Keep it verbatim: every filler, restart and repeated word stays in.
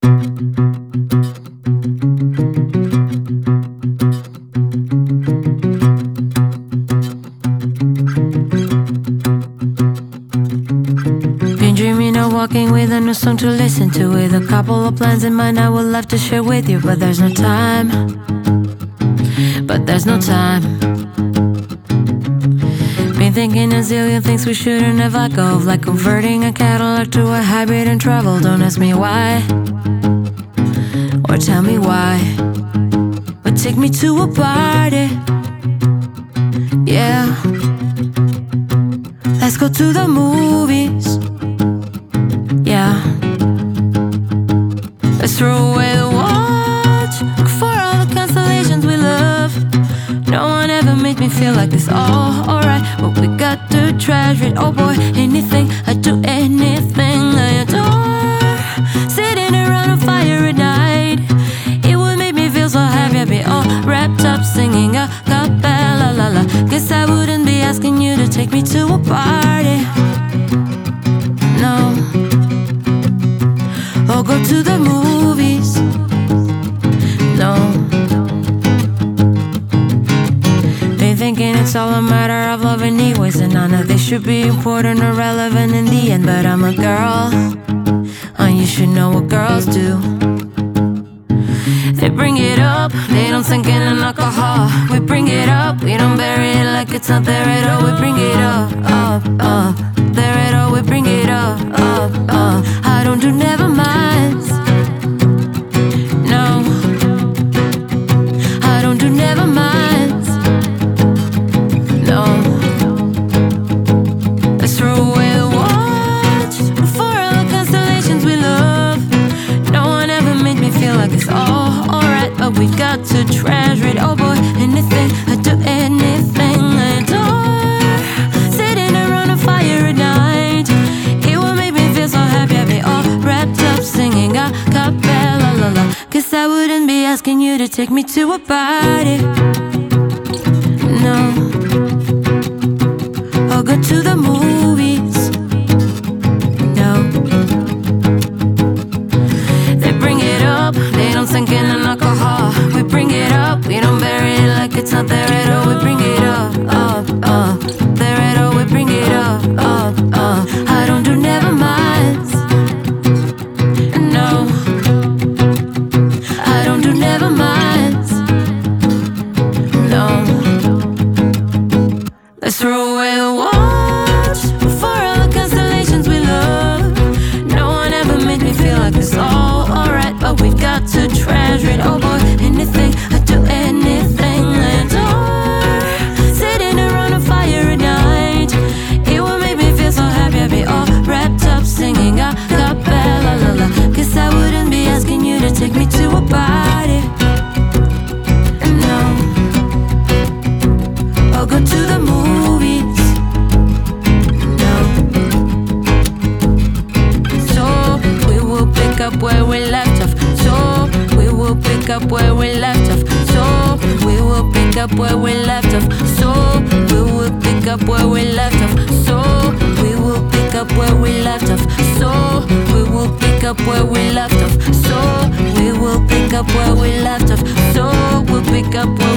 Been dreaming of walking with a new song to listen to, with a couple of plans in mind I would love to share with you, but there's no time. But there's no time. Been thinking a zillion things we shouldn't have let go of, like converting a Cadillac to a hybrid and travel. Don't ask me why, or tell me why, but take me to a party. Yeah, let's go to the movies. Yeah, let's throw away the watch, look for all the constellations we love. No one ever made me feel like this. Oh, alright, but we got to treasure it. Oh boy, anything, I do anything I adore. Sitting around a fire at night, it would make me feel so happy. I'd be all wrapped up singing a cappella, la la. Guess I wouldn't be asking you to take me to a party. No, or go to the movies. No, been thinking it's all a matter of love anyways, and none of this should be important or relevant in the end. But I'm a girl, and you should know what girls do. They bring it up, they don't sink in an alcohol. We bring it up, we don't bury it like it's not there at all. We bring it up, up, up, there at all. We bring it up, up, up. I don't do never minds. No, I don't do never minds. No, let's throw away the watch for all the constellations we love. No one ever made me feel like it's all alright, but we got to treasure it. Oh boy, anything, I do anything I adore. Sitting around a fire at night, it would make me feel so happy. I'd be all wrapped up singing a cappella, la la. Guess I wouldn't be asking you to take me to a party. No, or go to the movies. No, they bring it up, they don't sink in an alcohol. We bring it up, we don't bury it like it's not there at all. We bring it up, up, up, there at all. We bring it up, up, up. I don't do never minds. No, I don't do never minds. No, let's throw away the watch for all the constellations we love. No one ever made me feel like this. All alright, but we've got to treasure it. Oh boy, anything, I do anything I adore. Sitting around a fire at night, it would make me feel so happy. I'd be all wrapped up singing a cappella, la la. Guess I wouldn't be asking you to take me to a party. No, or go to the movies. No, so we will pick up where we left off. So we will pick up where we left off. So we will pick up where we left off. So we will pick up where we left off. So we will pick up where we left off. So we will pick up where we left off. So we will pick up where we left off. So we'll pick up where